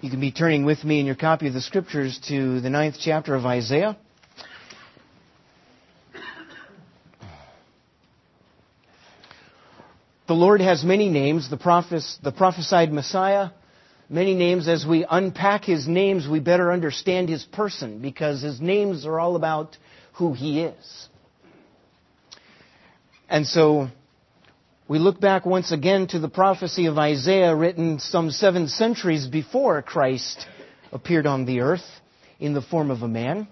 You can be turning with me in your copy of the Scriptures to the 9th chapter of Isaiah. The Lord has many names, the prophesied Messiah, many names. As we unpack His names, we better understand His person, because His names are all about who He is. And so we look back once again to the prophecy of Isaiah, written some 7 centuries before Christ appeared on the earth in the form of a man.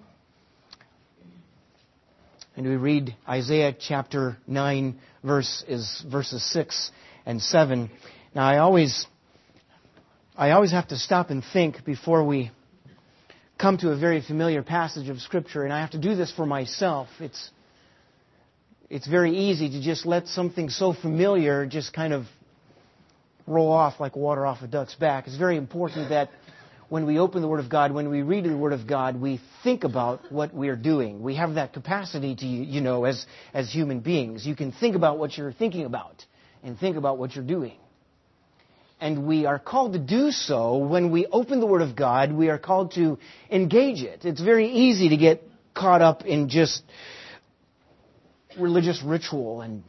And we read Isaiah chapter 9, verses 6 and 7. Now, I always have to stop and think before we come to a very familiar passage of Scripture, and I have to do this for myself. It's very easy to just let something so familiar just kind of roll off like water off a duck's back. It's very important that when we open the Word of God, when we read the Word of God, we think about what we are doing. We have that capacity to, as human beings. You can think about what you're thinking about and think about what you're doing. And we are called to do so when we open the Word of God. We are called to engage it. It's very easy to get caught up in just religious ritual and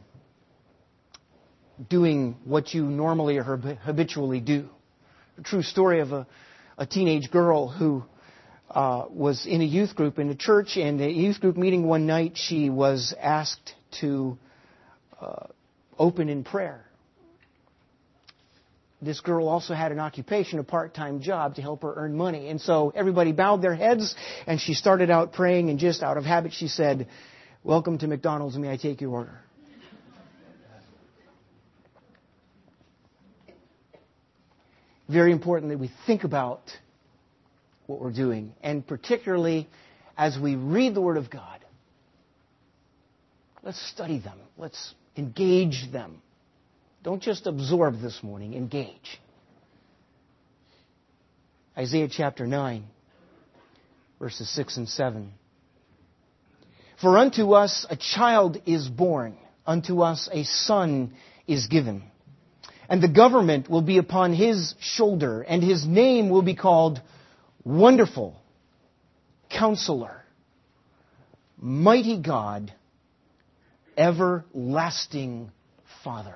doing what you normally or habitually do. A true story of a teenage girl who was in a youth group in the church, and a youth group meeting one night, she was asked to open in prayer. This girl also had an occupation, a part-time job to help her earn money. And so everybody bowed their heads, and she started out praying, and just out of habit she said, "Welcome to McDonald's, may I take your order?" Very important that we think about what we're doing, and particularly as we read the Word of God, let's study them. Let's engage them. Don't just absorb this morning, engage. Isaiah chapter 9, verses 6 and 7. For unto us a child is born, unto us a son is given. And the government will be upon His shoulder, and His name will be called Wonderful, Counselor, Mighty God, Everlasting Father.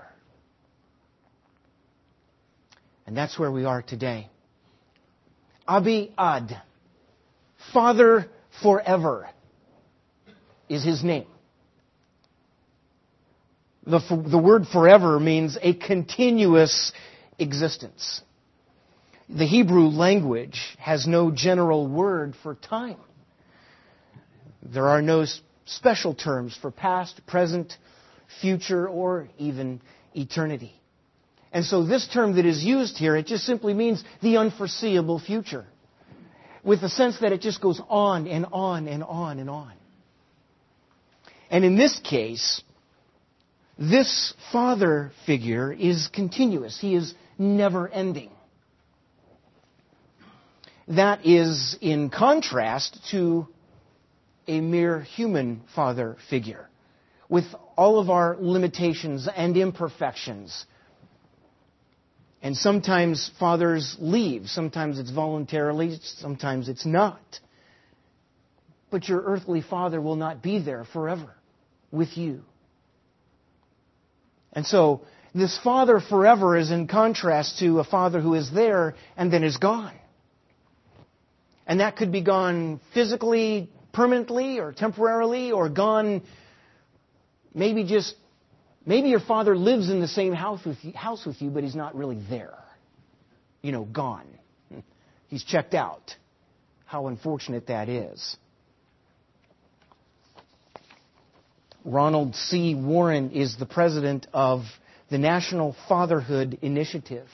And that's where we are today. Abi Ad, Father forever, is His name. The word forever means a continuous existence. The Hebrew language has no general word for time. There are no special terms for past, present, future, or even eternity. And so this term that is used here, it just simply means the unforeseeable future, with the sense that it just goes on and on and on and on. And in this case, this Father figure is continuous. He is never ending. That is in contrast to a mere human Father figure, with all of our limitations and imperfections. And sometimes fathers leave. Sometimes it's voluntarily, sometimes it's not. But your earthly father will not be there forever with you. And so, this Father forever is in contrast to a Father who is there and then is gone. And that could be gone physically, permanently, or temporarily, or gone maybe your Father lives in the same house with you, but He's not really there. Gone. He's checked out. How unfortunate that is. Ronald C. Warren is the president of the National Fatherhood Initiative.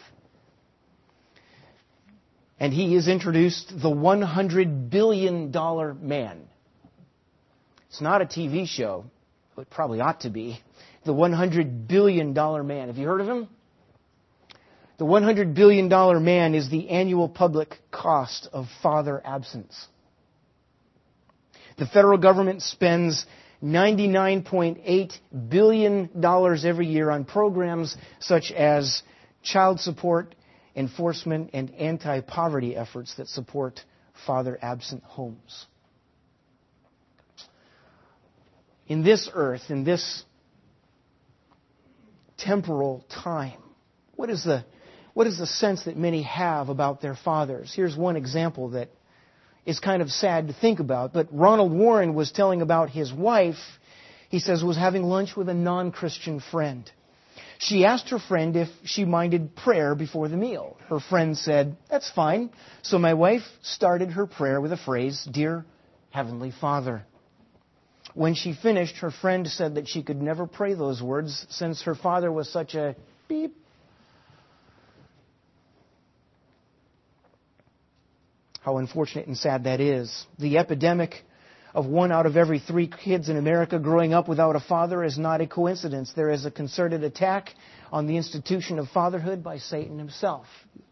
And he has introduced the $100 billion man. It's not a TV show. It probably ought to be. The $100 billion man. Have you heard of him? The $100 billion man is the annual public cost of father absence. The federal government spends $99.8 billion every year on programs such as child support enforcement, and anti-poverty efforts that support father-absent homes. In this earth, in this temporal time, what is the sense that many have about their fathers? Here's one example that is kind of sad to think about, but Ronald Warren was telling about his wife. He says was having lunch with a non-Christian friend. She asked her friend if she minded prayer before the meal. Her friend said, "That's fine." So my wife started her prayer with a phrase, "Dear Heavenly Father." When she finished, her friend said that she could never pray those words since her father was such a beep. How unfortunate and sad that is. The epidemic of 1 out of every 3 kids in America growing up without a father is not a coincidence. There is a concerted attack on the institution of fatherhood by Satan himself.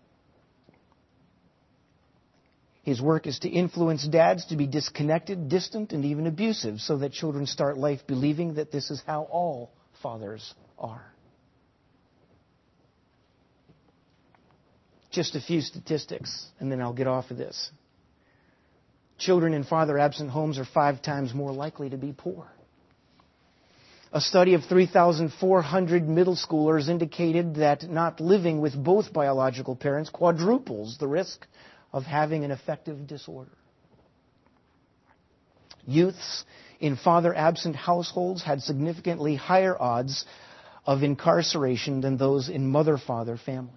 His work is to influence dads to be disconnected, distant, and even abusive, so that children start life believing that this is how all fathers are. Just a few statistics, and then I'll get off of this. Children in father-absent homes are 5 times more likely to be poor. A study of 3,400 middle schoolers indicated that not living with both biological parents quadruples the risk of having an affective disorder. Youths in father-absent households had significantly higher odds of incarceration than those in mother-father families.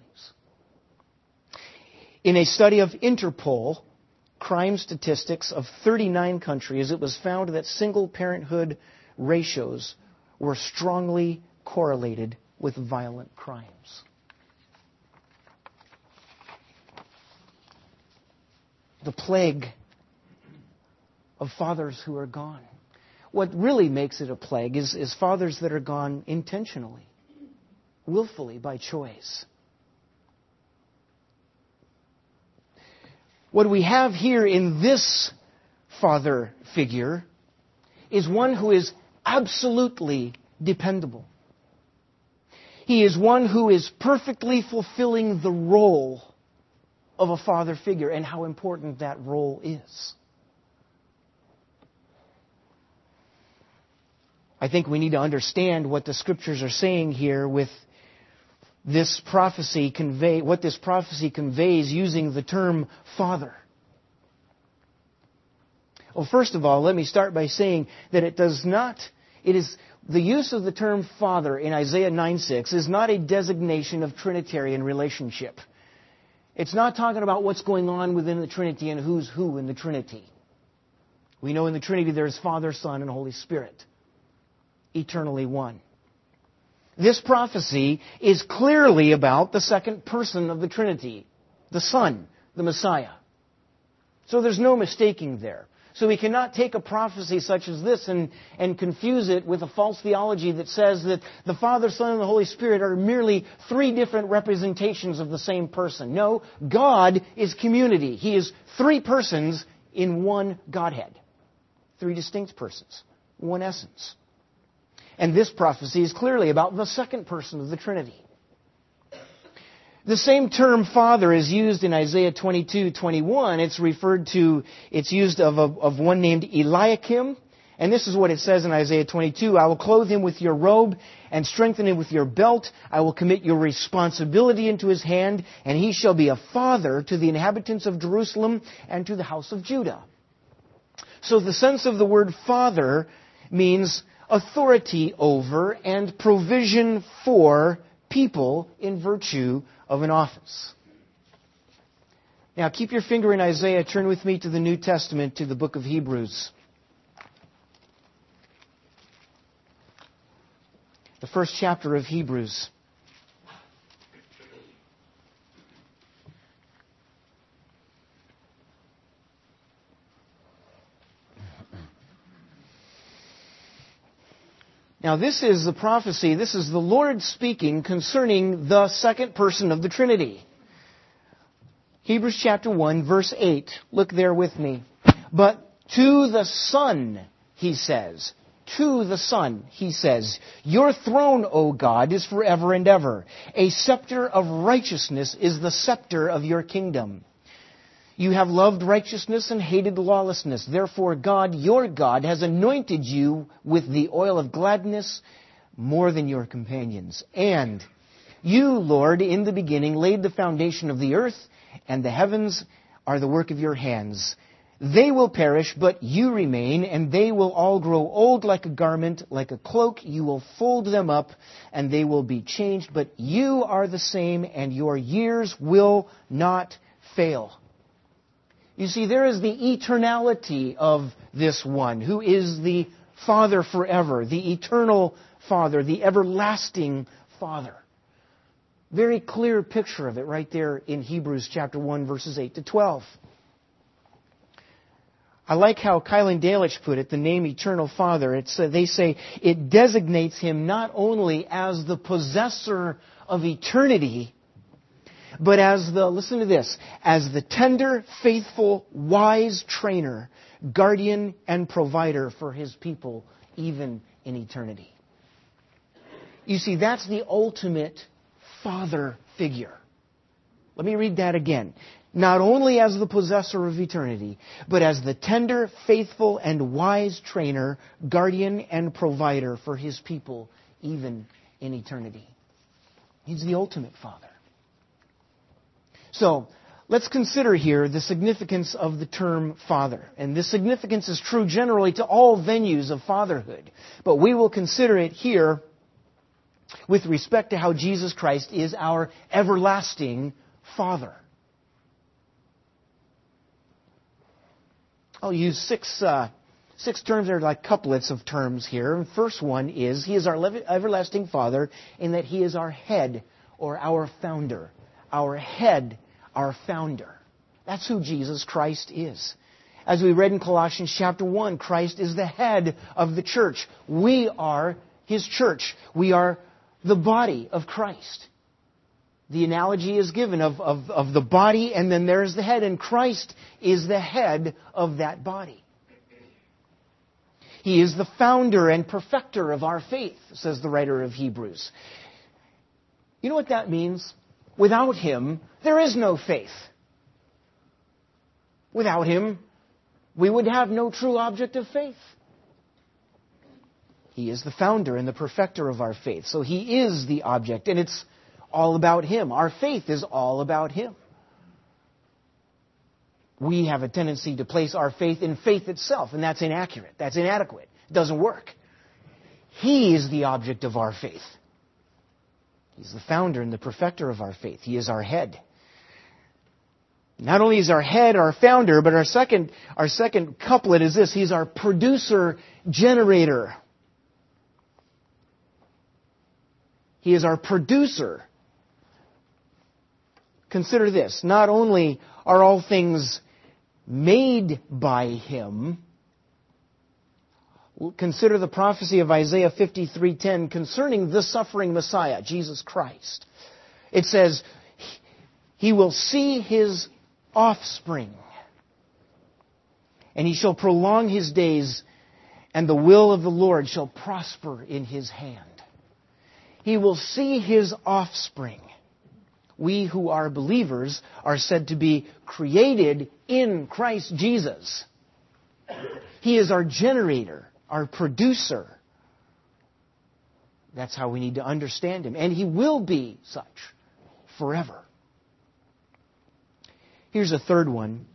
In a study of Interpol, crime statistics of 39 countries, it was found that single-parenthood ratios were strongly correlated with violent crimes. The plague of fathers who are gone. What really makes it a plague is fathers that are gone intentionally, willfully, by choice. What we have here in this father figure is one who is absolutely dependable. He is one who is perfectly fulfilling the role of a father figure and how important that role is. I think we need to understand what the Scriptures are saying here with this prophecy what this prophecy conveys using the term father. Well, first of all, let me start by saying that the use of the term father in Isaiah 9:6 is not a designation of Trinitarian relationship. It's not talking about what's going on within the Trinity and who's who in the Trinity. We know in the Trinity there's Father, Son, and Holy Spirit, eternally one. This prophecy is clearly about the second person of the Trinity, the Son, the Messiah. So there's no mistaking there. So we cannot take a prophecy such as this and confuse it with a false theology that says that the Father, Son, and the Holy Spirit are merely 3 different representations of the same person. No, God is community. He is 3 persons in one Godhead. 3 distinct persons, one essence. And this prophecy is clearly about the second person of the Trinity. The same term father is used in Isaiah 22:21. It's used of one named Eliakim. And this is what it says in Isaiah 22. "I will clothe him with your robe and strengthen him with your belt. I will commit your responsibility into his hand, and he shall be a father to the inhabitants of Jerusalem and to the house of Judah." So the sense of the word father means authority over and provision for people in virtue of an office. Now keep your finger in Isaiah. Turn with me to the New Testament, to the book of Hebrews. The first chapter of Hebrews. Now this is the prophecy, this is the Lord speaking concerning the second person of the Trinity. Hebrews chapter 1, verse 8. Look there with me. "But to the Son," he says, to the Son, he says, "Your throne, O God, is forever and ever. A scepter of righteousness is the scepter of your kingdom. You have loved righteousness and hated lawlessness. Therefore God, your God, has anointed you with the oil of gladness more than your companions. And you, Lord, in the beginning laid the foundation of the earth, and the heavens are the work of your hands. They will perish, but you remain, and they will all grow old like a garment, like a cloak. You will fold them up, and they will be changed. But you are the same, and your years will not fail." You see, there is the eternality of this one, who is the Father forever, the eternal Father, the everlasting Father. Very clear picture of it right there in Hebrews chapter 1, verses 8 to 12. I like how Kyle and Dalish put it, the name Eternal Father. They say it designates Him not only as the possessor of eternity, but as listen to this, as the tender, faithful, wise trainer, guardian, and provider for His people, even in eternity. You see, that's the ultimate Father figure. Let me read that again. Not only as the possessor of eternity, but as the tender, faithful, and wise trainer, guardian, and provider for His people, even in eternity. He's the ultimate Father. So, let's consider here the significance of the term Father. And this significance is true generally to all venues of fatherhood. But we will consider it here with respect to how Jesus Christ is our everlasting Father. I'll use six terms that are like couplets of terms here. The first one is, He is our everlasting Father in that He is our head or our founder. Our head, our founder. That's who Jesus Christ is. As we read in Colossians chapter 1, Christ is the head of the church. We are His church. We are the body of Christ. The analogy is given of the body, and then there's the head, and Christ is the head of that body. He is the founder and perfecter of our faith, says the writer of Hebrews. You know what that means? Without Him, there is no faith. Without Him, we would have no true object of faith. He is the founder and the perfecter of our faith. So He is the object, and it's all about Him. Our faith is all about Him. We have a tendency to place our faith in faith itself, and that's inaccurate. That's inadequate. It doesn't work. He is the object of our faith. He's the founder and the perfecter of our faith. He is our head. Not only is our head our founder, but our second couplet is this. He's our producer, generator. He is our producer. Consider this. Not only are all things made by Him, consider the prophecy of Isaiah 53:10 concerning the suffering Messiah, Jesus Christ. It says, He will see His offspring, and He shall prolong His days, and the will of the Lord shall prosper in His hand. He will see His offspring. We who are believers are said to be created in Christ Jesus. He is our generator, our producer. That's how we need to understand Him. And He will be such forever. Here's a third one.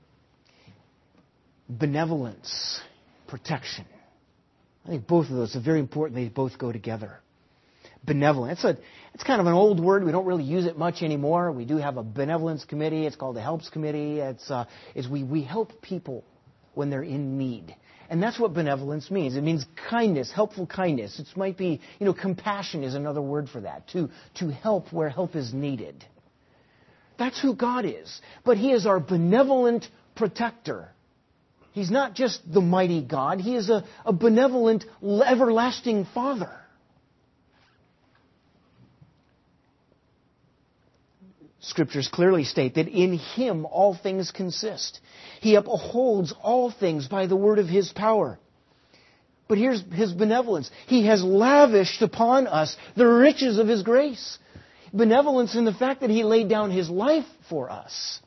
Benevolence, protection. I think both of those are very important. They both go together. Benevolent. It's kind of an old word. We don't really use it much anymore. We do have a benevolence committee. It's called the Helps Committee. We help people when they're in need. And that's what benevolence means. It means kindness, helpful kindness. It might be, compassion is another word for that. To help where help is needed. That's who God is. But He is our benevolent protector. He's not just the mighty God. He is a benevolent, everlasting Father. Scriptures clearly state that in Him all things consist. He upholds all things by the word of His power. But here's His benevolence. He has lavished upon us the riches of His grace. Benevolence in the fact that He laid down His life for us.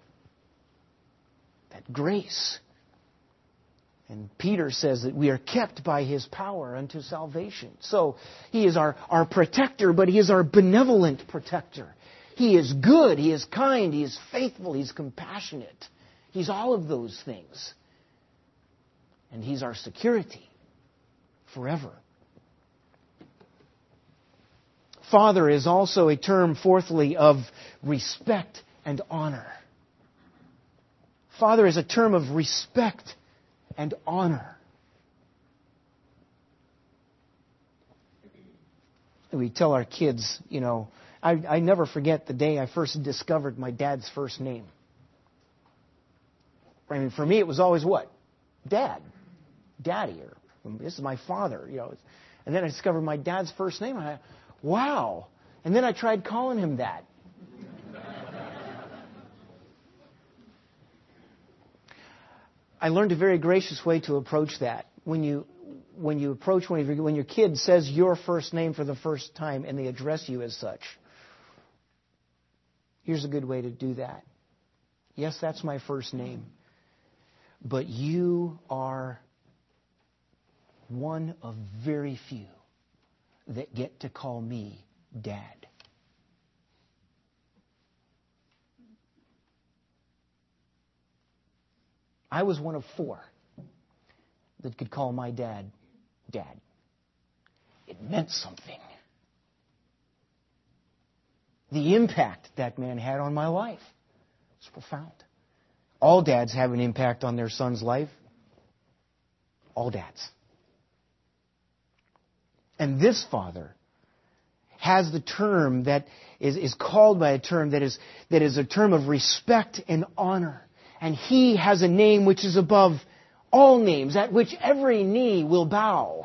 That grace. And Peter says that we are kept by His power unto salvation. So He is our protector, but He is our benevolent protector. He is good, He is kind, He is faithful, He's compassionate. He's all of those things. And He's our security forever. Father is also a term, fourthly, of respect and honor. Father is a term of respect and honor. We tell our kids, I never forget the day I first discovered my dad's first name. I mean, for me, it was always what? Dad. Daddy. Or this is my father. And then I discovered my dad's first name. And I, wow. And then I tried calling him that. I learned a very gracious way to approach that. When your kid says your first name for the first time and they address you as such, here's a good way to do that. Yes, that's my first name. But you are one of very few that get to call me Dad. I was one of 4 that could call my dad Dad. It meant something. The impact that man had on my life was profound. All dads have an impact on their son's life. All dads. And this father has the term that is called by a term that is a term of respect and honor. And He has a name which is above all names, at which every knee will bow.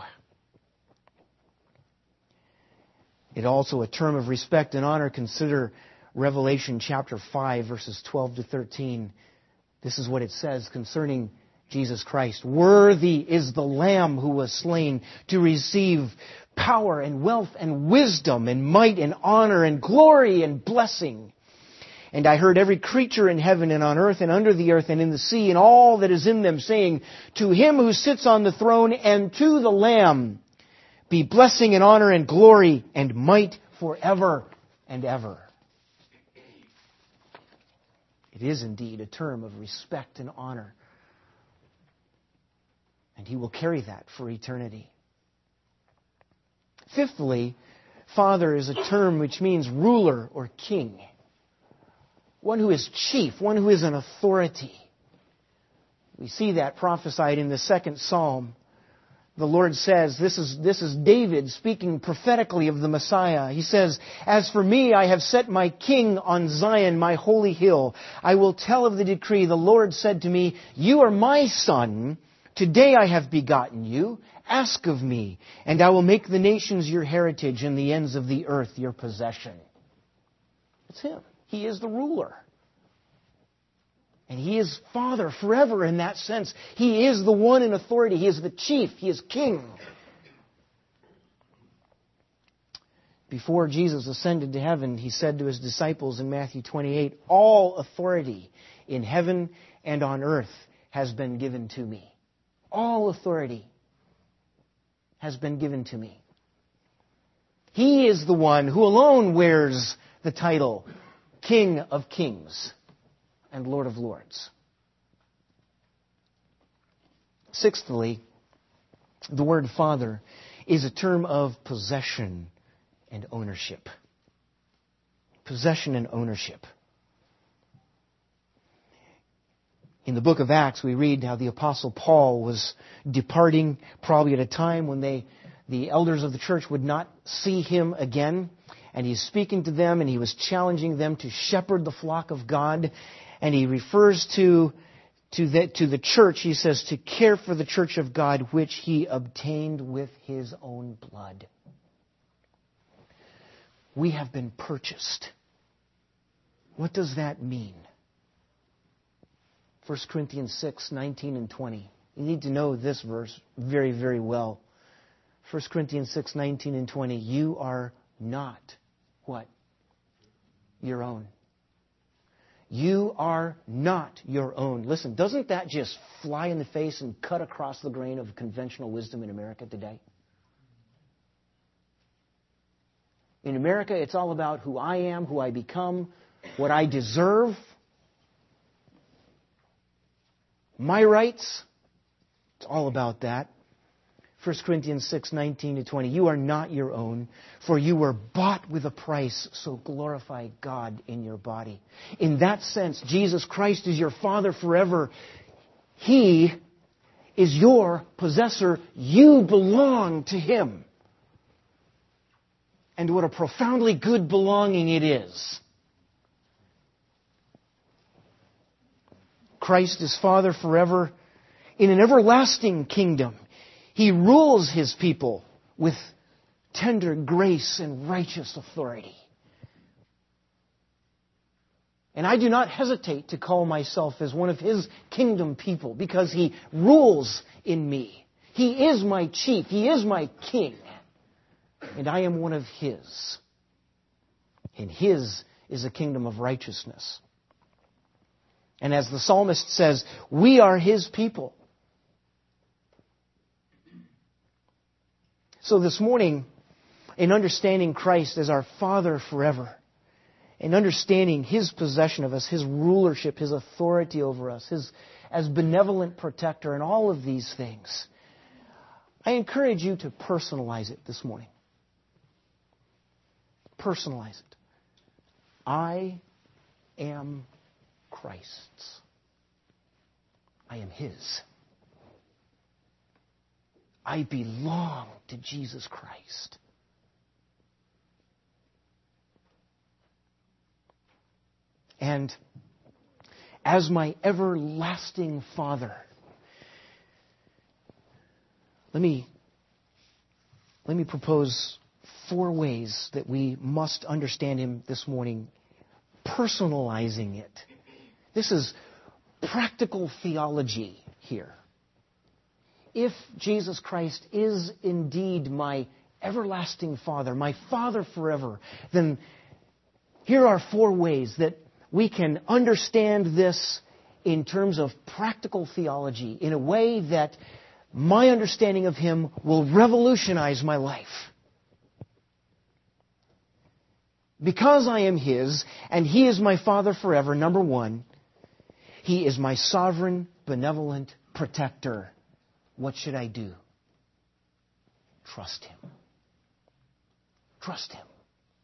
It also a term of respect and honor. Consider Revelation chapter 5, verses 12 to 13. This is what it says concerning Jesus Christ. Worthy is the Lamb who was slain to receive power and wealth and wisdom and might and honor and glory and blessing. And I heard every creature in heaven and on earth and under the earth and in the sea and all that is in them saying, to Him who sits on the throne and to the Lamb be blessing and honor and glory and might forever and ever. It is indeed a term of respect and honor. And He will carry that for eternity. Fifthly, Father is a term which means ruler or king. One who is chief, one who is an authority. We see that prophesied in the 2nd Psalm. The Lord says, this is David speaking prophetically of the Messiah. He says, as for me, I have set my king on Zion, my holy hill. I will tell of the decree. The Lord said to me, you are my son. Today I have begotten you. Ask of me, and I will make the nations your heritage and the ends of the earth your possession. It's Him. He is the ruler. And He is Father forever in that sense. He is the one in authority. He is the chief. He is king. Before Jesus ascended to heaven, He said to His disciples in Matthew 28, all authority in heaven and on earth has been given to me. All authority has been given to me. He is the one who alone wears the title King of Kings and Lord of Lords. Sixthly, the word Father is a term of possession and ownership. Possession and ownership. In the book of Acts, we read how the Apostle Paul was departing, probably at a time when the elders of the church would not see him again. And he's speaking to them, and he was challenging them to shepherd the flock of God. And he refers to the church, he says, to care for the church of God, which he obtained with his own blood. We have been purchased. What does that mean? 1 Corinthians 6, 19 and 20. You need to know this verse very, very well. 1 Corinthians 6:19 and 20. You are not what? Your own. You are not your own. Listen, doesn't that just fly in the face and cut across the grain of conventional wisdom in America today? In America, it's all about who I am, who I become, what I deserve, my rights. It's all about that. 1 Corinthians 6:19 to 20. You are not your own, for you were bought with a price, so glorify God in your body. In that sense, Jesus Christ is your Father forever. He is your possessor. You belong to Him. And what a profoundly good belonging it is. Christ is Father forever in an everlasting kingdom. He rules His people with tender grace and righteous authority. And I do not hesitate to call myself as one of His kingdom people because He rules in me. He is my chief. He is my king. And I am one of His. And His is a kingdom of righteousness. And as the psalmist says, we are His people. So this morning, in understanding Christ as our Father forever, in understanding His possession of us, His rulership, His authority over us, as benevolent protector, and all of these things, I encourage you to personalize it this morning. Personalize it. I am Christ's. I am His. I belong to Jesus Christ. And as my everlasting Father, let me propose 4 ways that we must understand Him this morning, personalizing it. This is practical theology here. If Jesus Christ is indeed my everlasting Father, my Father forever, then here are 4 ways that we can understand this in terms of practical theology in a way that my understanding of Him will revolutionize my life. Because I am His and He is my Father forever, number 1, He is my sovereign, benevolent protector. What should I do? Trust Him. Trust Him.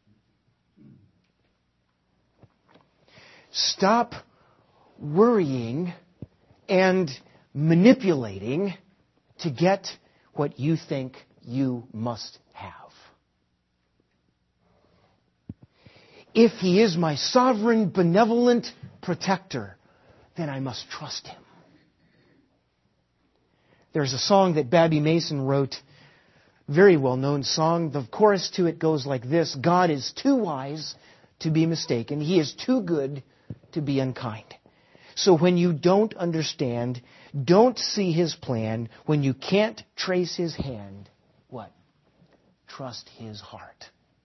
Stop worrying and manipulating to get what you think you must have. If He is my sovereign, benevolent protector, then I must trust Him. There's a song that Babby Mason wrote, very well-known song. The chorus to it goes like this: God is too wise to be mistaken. He is too good to be unkind. So when you don't understand, don't see His plan, when you can't trace His hand, what? Trust His heart.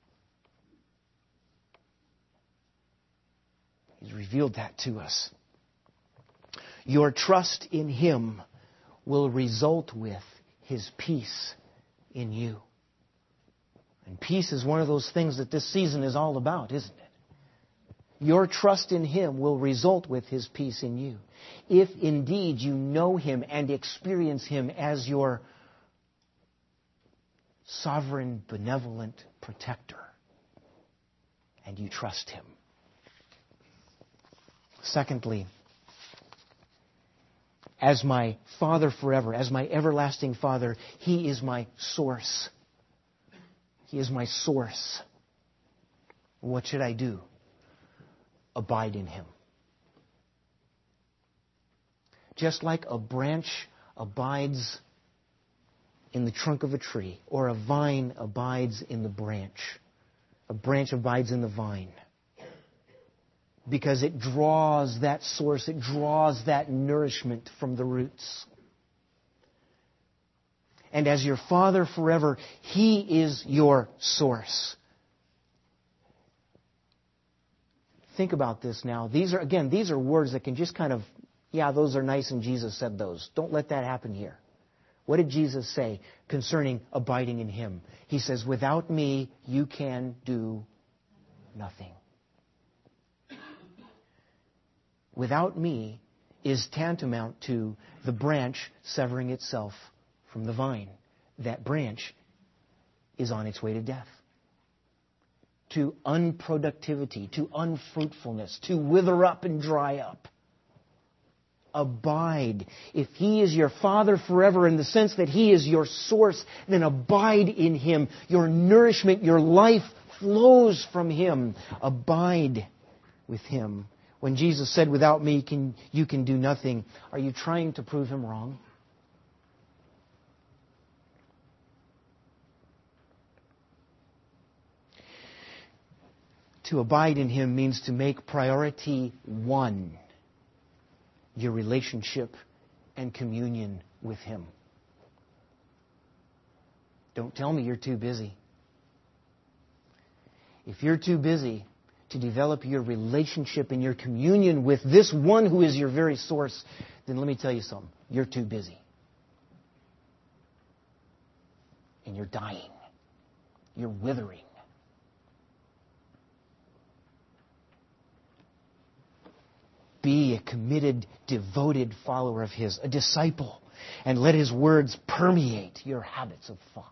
He's revealed that to us. Your trust in Him will result with His peace in you. And peace is one of those things that this season is all about, isn't it? Your trust in Him will result with His peace in you. If indeed you know Him and experience Him as your sovereign, benevolent protector, and you trust Him. Secondly, as my Father forever, as my everlasting Father, He is my source. He is my source. What should I do? Abide in Him. Just like a branch abides in the trunk of a tree, or a vine abides in the branch. A branch abides in the vine. Because it draws that source, it draws that nourishment from the roots. And as your Father forever, He is your source. Think about this now. These are words that can just kind of, yeah, those are nice and Jesus said those. Don't let that happen here. What did Jesus say concerning abiding in Him? He says, without me, you can do nothing. Without me is tantamount to the branch severing itself from the vine. That branch is on its way to death, to unproductivity, to unfruitfulness, to wither up and dry up. Abide. If He is your Father forever in the sense that He is your source, then abide in Him. Your nourishment, your life flows from Him. Abide with Him. When Jesus said, without me you can do nothing, are you trying to prove Him wrong? To abide in Him means to make priority one, your relationship and communion with Him. Don't tell me you're too busy. If you're too busy to develop your relationship and your communion with this one who is your very source, then let me tell you something. You're too busy. And you're dying. You're withering. Be a committed, devoted follower of His, a disciple, and let His words permeate your habits of thought.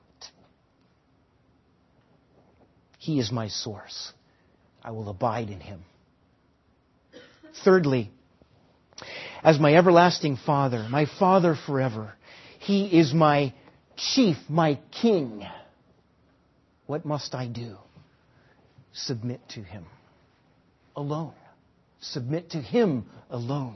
He is my source. I will abide in Him. Thirdly, as my everlasting Father, my Father forever, He is my chief, my king. What must I do? Submit to Him alone. Submit to Him alone.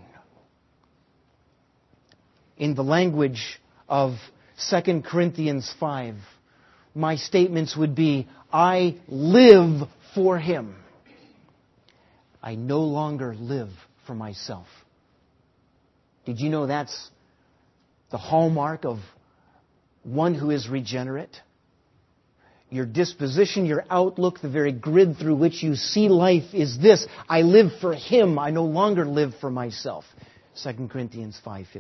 In the language of 2 Corinthians 5, my statements would be, I live for Him. I no longer live for myself. Did you know that's the hallmark of one who is regenerate? Your disposition, your outlook, the very grid through which you see life is this. I live for Him. I no longer live for myself. 2 Corinthians 5:15.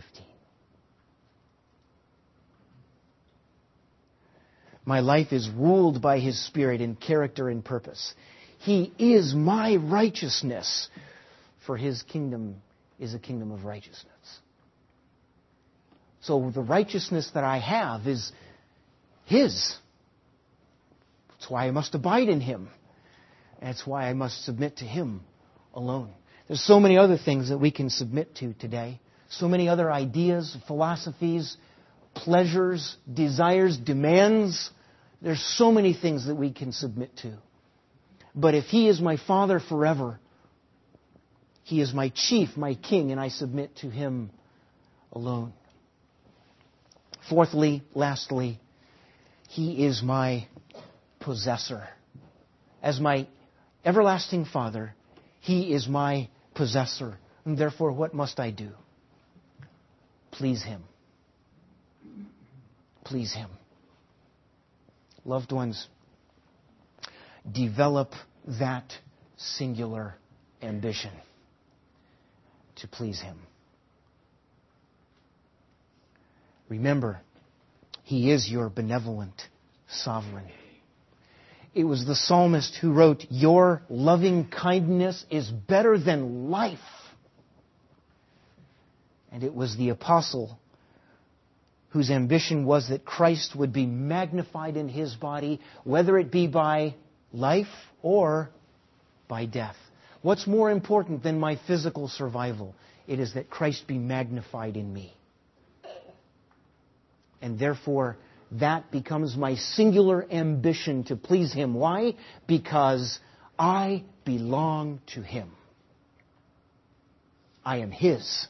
My life is ruled by His Spirit in character and purpose. He is my righteousness, for His kingdom is a kingdom of righteousness. So the righteousness that I have is His. That's why I must abide in Him. That's why I must submit to Him alone. There's so many other things that we can submit to today. So many other ideas, philosophies, pleasures, desires, demands. There's so many things that we can submit to. But if He is my Father forever, He is my chief, my king, and I submit to Him alone. Fourthly, lastly, He is my possessor. As my everlasting Father, He is my possessor. And therefore, what must I do? Please Him. Please Him. Loved ones, develop that singular ambition to please Him. Remember, He is your benevolent sovereign. It was the psalmist who wrote, your loving kindness is better than life. And it was the apostle whose ambition was that Christ would be magnified in His body, whether it be by life or by death. What's more important than my physical survival? It is that Christ be magnified in me. And therefore, that becomes my singular ambition to please Him. Why? Because I belong to Him. I am His.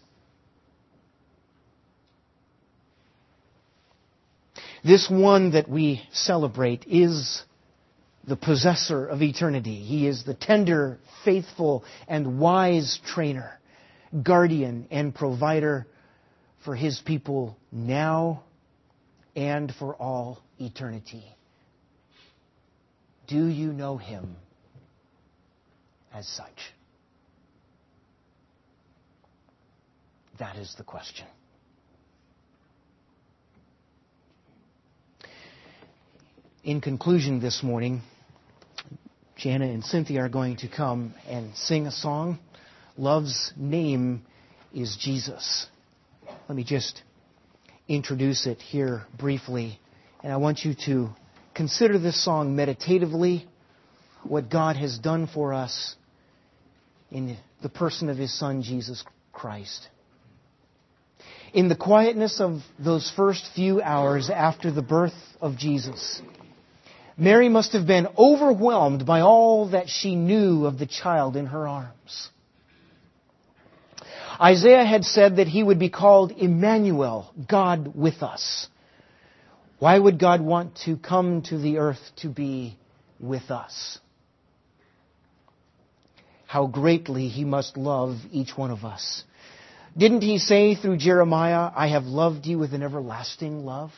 This one that we celebrate is the possessor of eternity. He is the tender, faithful, and wise trainer, guardian, and provider for His people now and for all eternity. Do you know Him as such? That is the question. In conclusion this morning, Jana and Cynthia are going to come and sing a song. Love's name is Jesus. Let me just introduce it here briefly. And I want you to consider this song meditatively, what God has done for us in the person of His Son, Jesus Christ. In the quietness of those first few hours after the birth of Jesus, Mary must have been overwhelmed by all that she knew of the child in her arms. Isaiah had said that He would be called Emmanuel, God with us. Why would God want to come to the earth to be with us? How greatly He must love each one of us. Didn't He say through Jeremiah, I have loved you with an everlasting love?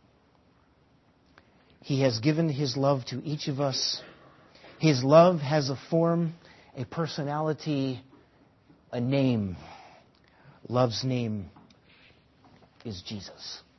He has given His love to each of us. His love has a form, a personality, a name. Love's name is Jesus.